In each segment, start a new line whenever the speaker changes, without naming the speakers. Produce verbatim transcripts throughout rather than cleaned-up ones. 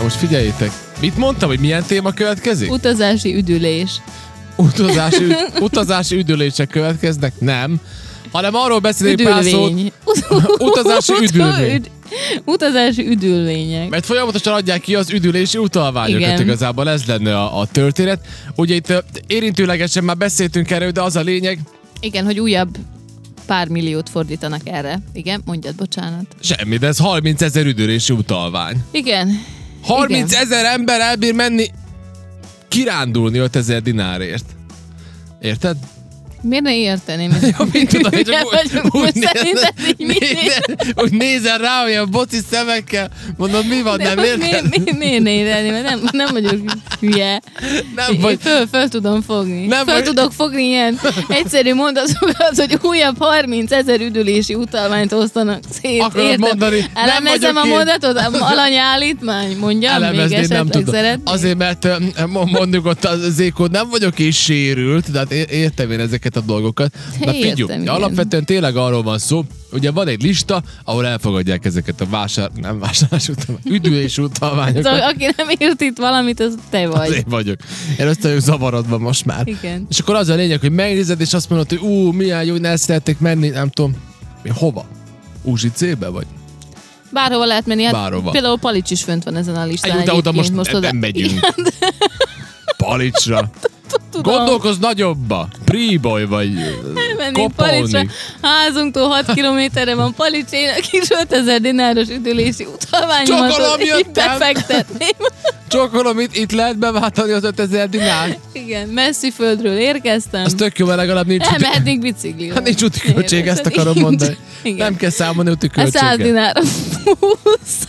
most figyeljétek. Mit mondtam, hogy milyen téma következik?
Utazási üdülés.
Utazási, üd, utazási üdülések következnek? Nem. Hanem arról beszélünk pár szót. Utazási üdülvény.
Utazási üdülvények.
Mert folyamatosan adják ki az üdülési utalványokat, igen. Igazából ez lenne a, a történet. Ugye itt érintőlegesen már beszéltünk erről, de az a lényeg.
Igen, hogy újabb pár milliót fordítanak erre. Igen, mondjad, bocsánat.
Semmi, de ez harmincezer üdülési utalvány.
Igen.
harmincezer ember elbír menni kirándulni ötezer dinárért. Érted?
Miért ne érteném?
Ja, mit tudom, hogy csak úgy, úgy,
szerinted így mi?
Úgy nézel rá, olyan boci szemekkel, mondom, mi van, de nem érted?
Miért mi, mi, nézelni, mert nem, nem vagyok hülye. Nem vagy... Föl, föl tudom fogni. Nem föl vagy... tudok fogni ilyen egyszerű mondatokat, hogy újabb harmincezer üdülési utalványt osztanak szét.
Akarod mondani?
Elemezem a mondatot, alanyállítmány, mondjam,
elemezni,
még esetleg szeretnék.
Azért, mert mondjuk ott az ékod, nem vagyok és sérült, tehát értem én ezeket a dolgokat. Na figyelj, alapvetően tényleg arról van szó, ugye van egy lista, ahol elfogadják ezeket a vásár, nem vásárlás utalványokat, üdülés utalványokat.
Szóval, aki nem ért itt valamit, az te vagy.
Az én vagyok. Én össze vagyok zavarodva most már.
Igen.
És akkor az a lényeg, hogy megnézed, és azt mondod, hogy ú, milyen jó, hogy el szeretnék menni, nem tudom, mi, hova? Uzsicébe vagy?
Bárhova lehet menni, hát
Bárhova.
Például Palics is fönt van ezen a listán.
Egy, de oda most,
most
nem
oda...
megyünk. Palicsra. Tudom. Gondolkozz nagyobba. Príboly vagy Kopolni.
Házunktól hat kilométerre van Palicsének is ötezer dináros üdülési utalványomat.
Csokolom jöttem.
Befektetném.
Csokolom, itt, itt lehet beváltani az ötezer dinár.
Igen, messzi földről érkeztem.
Az tök jó, mert legalább nincs úti...
Elmehetnék biciklivel.
Hát nincs úti költség, ezt akarom mondani. Igen. Nem kell számolni úti költséget.
A száz dinár plusz.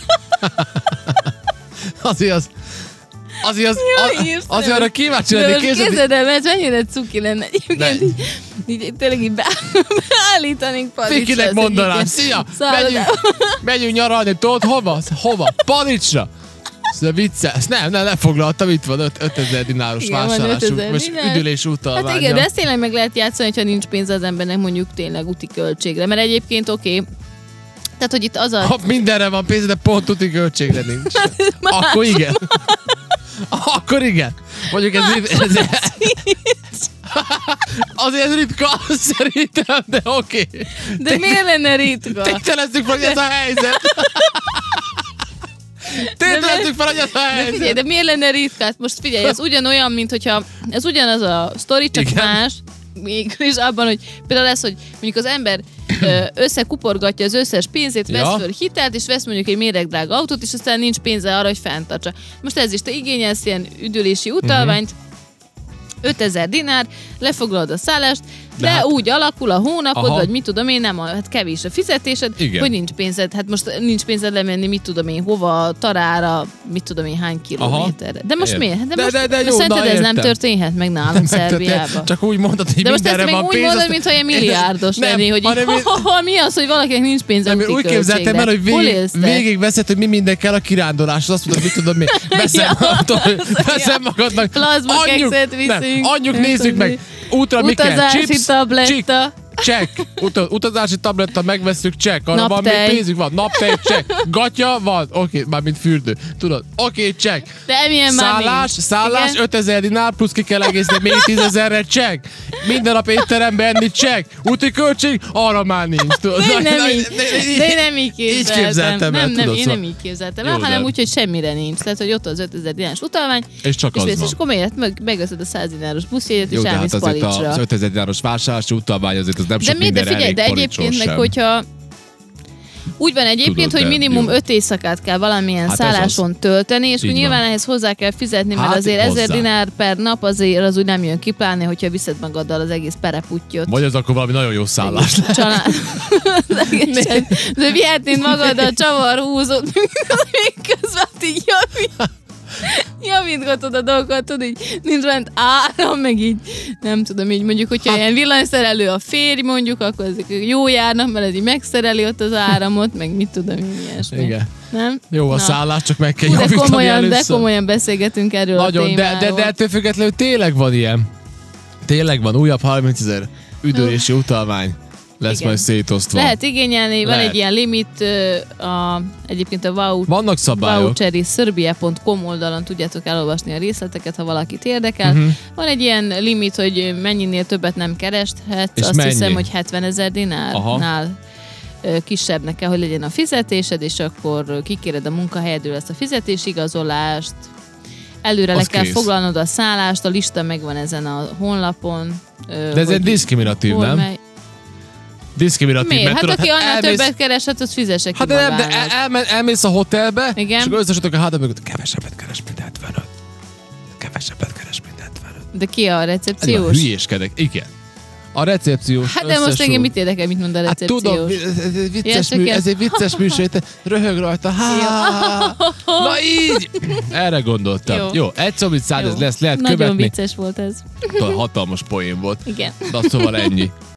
Azért az... Azért az, az, azért arra kíváncsi lenni.
Képzeld el, mert mennyire cuki lenne egyébként. Így, így, tényleg így beállítanénk Palicsra.
Fikinek mondanám, szia, megyünk, megyünk nyaralni, tudod hova? Hova? Palicsra. Szóval viccelsz. Nem, nem, lefoglaltam, itt van ötezer dináros vásárlásunk, most üdülés utalványa.
Hát igen, de ezt tényleg meg lehet játszani, hogyha nincs pénz az embernek mondjuk tényleg úti költségre. Mert egyébként oké, okay, tehát, hogy itt az a...
Ha mindenre van pénz, de pont úti költségre nincs. Akkor igen. Akkor igen. Mondjuk ez... ez, ez azért ez ritka, szerintem, de oké. Okay.
De Té- miért lenne ritka?
Tételezzük fel, hogy ez a helyzet. Tételezzük fel, hogy ez a helyzet.
De figyelj, de miért lenne ritka? Most figyelj, ez ugyanolyan, mint hogyha... Ez ugyanaz a sztori, csak igen. Más. Mégis abban, hogy például lesz, hogy mondjuk az ember összekuporgatja az összes pénzét, vesz ja. föl hitelt, és vesz mondjuk egy méregdrága autót, és aztán nincs pénze arra, hogy fenntartsa. Most ez is, te igényelsz ilyen üdülési utalványt, uh-huh. ötezer dinár, lefoglalod a szállást, de, de hát... úgy alakul a hónapod, aha. vagy mit tudom én, nem, hát kevés a fizetésed, igen. hogy nincs pénzed, hát most nincs pénzed lemenni, mit tudom én, hova, Tarára, mit tudom én, hány kilométerre. De most miért? De, de, most, de, de jó, szerinted ez nem történhet meg nálam Szerbiában.
Csak úgy mondod, hogy
de
mindenre van pénz.
De most ezt még úgy mondod, mintha ilyen milliárdos lenni, hogy mi az, hogy valakinek nincs pénze úti
költségre. Úgy képzeltem el, hogy végig veszed, hogy mi minden kell a kiránduláshoz, azt mondod, mit tudom mi, veszem magadnak.
Plazmakekszet viszünk.
Anyjuk, nézzük meg. Útra mi kell?
Utazási tabletta.
Csekk. Uta, utazási tabletta, megveszünk, csekk. Arra van még pénzünk, van. Naptej, csekk. Gatya, van. Oké, okay, már mint fürdő. Tudod? Oké, okay, csekk.
De milyen már
Szállás, szállás, ötezer dinár, plusz ki kell egészni még tízezerre, csekk. Minden nap étterembe enni, csekk. Úti költség, arra már nincs. Tudod?
De, nem na, így, de én nem így képzeltem.
Így képzeltem el,
nem, nem,
tudod,
én nem így képzeltem el, hanem úgy, hogy semmire nincs. Tehát, hogy ott az ötezer dináros utalvány,
és csak az
és van. És akkor miért meg, megveszed a száz dináros buszjegyet, és elmész Palicsra.
Az ötezer dináros vásárlási utalvány azért az nem sok
de
minden
de figyelj, de egyébként meg, hogyha úgy van egyébként, tudod, hogy minimum öt éjszakát kell valamilyen hát szálláson tölteni, és nyilván van. Ehhez hozzá kell fizetni, mert hát azért ezer dinár per nap azért az úgy nem jön ki, pláne, hogyha viszed magaddal az egész pereputtyot.
Vagy az akkor valami nagyon jó szállás.
Család. De vihetnéd magaddal csavarhúzót, még közben így javít. Javítgatod a dolgokat, tudod, így nincs bent áram, meg így, nem tudom, így mondjuk, hogyha hát, ilyen villanyszerelő a férj, mondjuk, akkor ezek jó járnak, mert ez így megszereli ott az áramot, meg mit tudom, ilyesmi.
Igen.
Nem?
Jó a
na.
Szállás, csak meg kell
Hú,
javítani
de komolyan,
először.
De komolyan beszélgetünk erről
nagyon,
a témáról.
De, de, de ettől függetlenül tényleg van ilyen. Tényleg van újabb harmincezer üdülési uh. utalvány. lesz igen. majd szétosztva.
Lehet igényelni,
Lehet.
van egy ilyen limit, a, egyébként a wow,
vannak szabályok.
voucheri serbia pont com oldalon tudjátok elolvasni a részleteket, ha valakit érdekel. Uh-huh. Van egy ilyen limit, hogy mennyinél többet nem kereshetsz, és azt mennyi? hiszem, hogy hetvenezer dinárnál kisebbnek kell, hogy legyen a fizetésed, és akkor kikéred a munkahelyedről ezt a fizetésigazolást, előre az le kell kész. foglalnod a szállást, a lista megvan ezen a honlapon.
De ez egy diszkriminatív, nem? Mely... Diszkriminatív.
Miért?
Mert
hát
tudod,
aki
hát
annál
elmész...
többet kereshet, az fizesse ki
hát de nem, de el, el, elmész a hotelbe,
igen?
és akkor összesítok a hátam mögött, kevesebbet keres, mint hetvenöt. Kevesebbet keres, mint hetvenöt.
De ki a recepciós?
Hülyéskedek, igen. A recepciós.
Hát de most engem mit érdekel, mit mond a recepciós? Hát tudom,
ez egy vicces, mű, ez egy vicces műsor, röhög rajta. Há, na így! Erre gondoltam. Jó, Jó egy szó, mint száz, ez lesz, lehet
nagyon
követni.
Nagyon vicces volt ez.
Hatalmas poén volt.
Igen.
Na szóval ennyi.